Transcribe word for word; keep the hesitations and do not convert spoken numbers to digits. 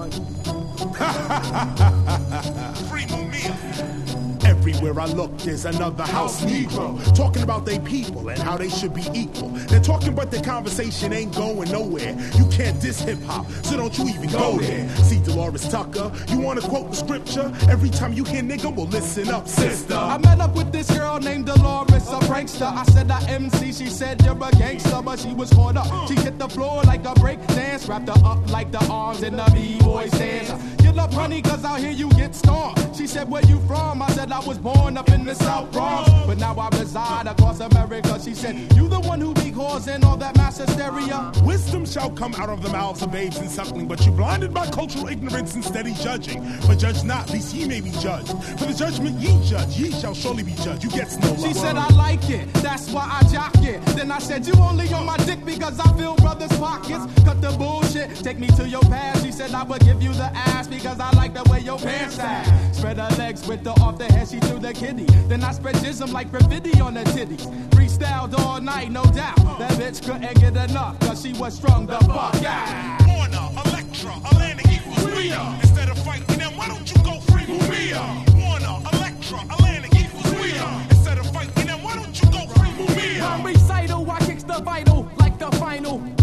Free Mumia. Everywhere I look, there's another house Negro talking about they people and how they should be equal. They're talking, but their conversation ain't going nowhere. You can't diss hip hop, so don't you even go there. See Dolores Tucker, you wanna quote the scripture? Every time you hear nigga, well listen up, sister. I met up with this girl named Dolores, a prankster. I said I M C, she said you're a gangster, but she was caught up. She hit the floor like a break dance, wrapped her up like the arms in the B-boy dance. Get up, honey, cause out here you get stormed. She said, where you from? I said I was born up in the South Bronx, but now I reside across America. She said, you the one who be causing all that mass hysteria? Wisdom shall come out of the mouths of babes and suckling, but you blinded by cultural ignorance and steady judging. But judge not, least ye may be judged. For the judgment ye judge, ye shall surely be judged. You get no love. She said, I like it, that's why I jock it. Then I said, you only on my dick because I fill brothers' pockets. Cut the bullshit, take me to your past. She said I would give you the ass because I like the way your pants sag. Spread her legs with the off the head, she threw the kitty. Then I spread jism like graffiti on her titties. Freestyled all night, no doubt. That bitch couldn't get enough, cause she was strung the fuck out. Warner, Electra, Atlantic equals Rhea. Instead of fighting them, why don't you go free Mumia? Warner, Electra, Atlantic equals Rhea. Instead of fighting them, why don't you go free Mumia? I'm recital, I kicks the vital like the final.